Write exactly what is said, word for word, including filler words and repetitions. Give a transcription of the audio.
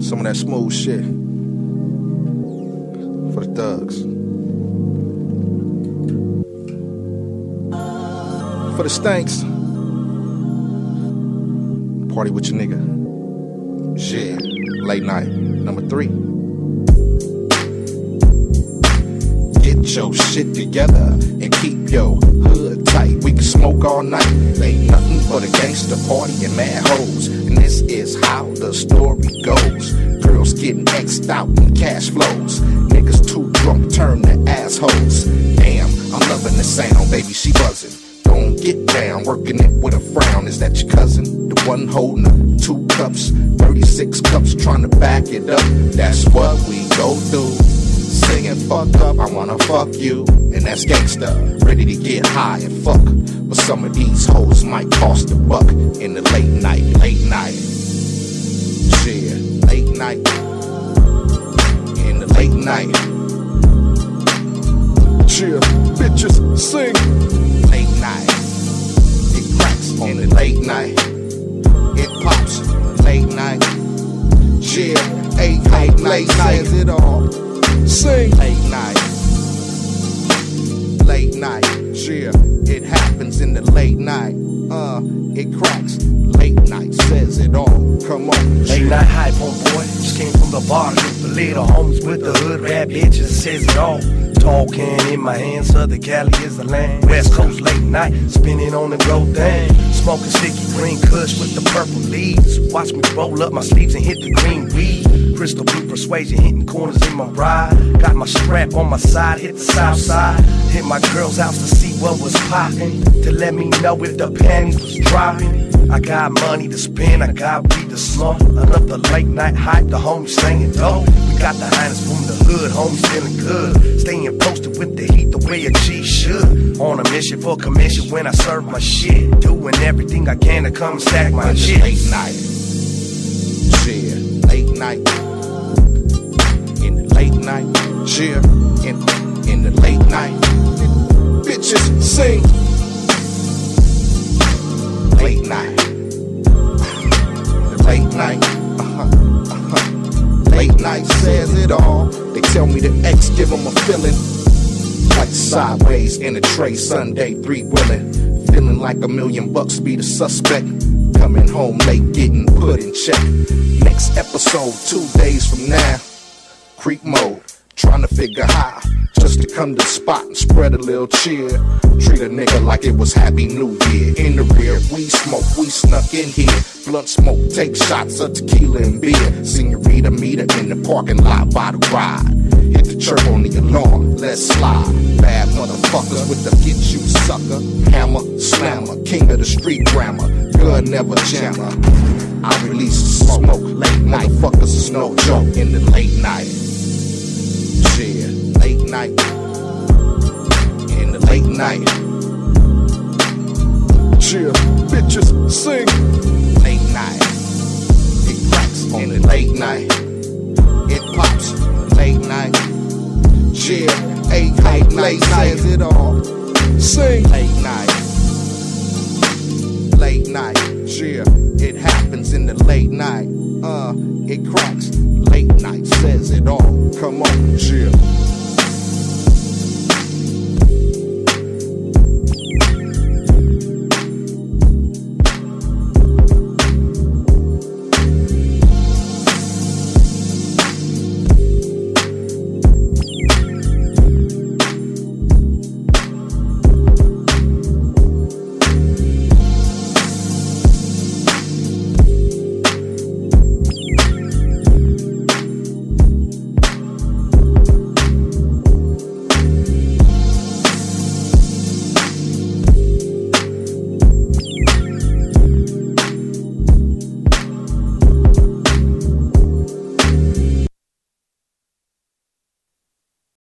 Some of that smooth shit for the thugs. For the stanks. Party with your nigga. Yeah, late night, number three. Get your shit together and keep your hood tight. We can smoke all night. Ain't nothing but a gangster party and mad hoes. And this is how the story goes. Girls getting X'd out and cash flows. Niggas too drunk turn to assholes. Damn, I'm loving the sound, baby, she buzzing. Don't get down, working it with a frown. Is that your cousin? The one holding up two cups, thirty-six cups, trying to back it up. That's what we go through. Singing fuck up, I wanna fuck you. And that's gangsta, ready to get high and fuck. But some of these hoes might cost a buck. In the late night, late night. Yeah, late night. In the late night. Yeah, bitches sing. Late night. It cracks on the late night. It pops late night. Yeah, eight late night says it all. Sing late night. Late night. Yeah, it happens in the late night. Uh, it cracks. Late night says it all. Come on. Late night hype, homeboy. Just came from the bar. The little homies with the hood rap bitches says it all. Tall can in my hand, Southern Cali is the land. West Coast late night, spinning on the road thing. Smoking sticky green kush with the purple leaves. Watch me roll up my sleeves and hit the green weed. Crystal blue persuasion, hitting corners in my ride. Got my strap on my side, hit the south side. Hit my girl's house to see what was poppin', to let me know if the panties was dropping. I got money to spend, I got weed to smoke. Another late night hype, the homies singing dope. We got the highness from the hood, homies feeling good. Staying posted with the heat the way a G should. On a mission for commission when I serve my shit. Doing everything I can to come and stack my shit. Late night. Yeah, late night. In the late night. Yeah, in, in the late night. Bitches sing. Late night. The late night. Uh-huh, uh-huh. Late night says it all. They tell me the X give them a feeling like sideways in a tray Sunday three wheeling. Feeling like a million bucks be the suspect. Coming home late getting put in check. Next episode two days from now. Creep mode. Trying to figure how just to come to the spot and spread a little cheer. Treat a nigga like it was Happy New Year. In the rear, we smoke, we snuck in here. Blunt smoke, take shots of tequila and beer. Senorita meet her in the parking lot by the ride. Hit the chirp on the alarm, let's slide. Bad motherfuckers with the get you sucker. Hammer, slammer, king of the street grammar. Gun never jammer. I release the smoke, late night. Motherfuckers is no joke in the late night. Yeah, late night. In the late night. Yeah, bitches sing. Late night. It cracks on the late night. It pops late night. Yeah, eight late night says it all. Sing late night. Late night. Yeah, it happens in the late night. Uh, it cracks. Late night says it all. Come on, yeah.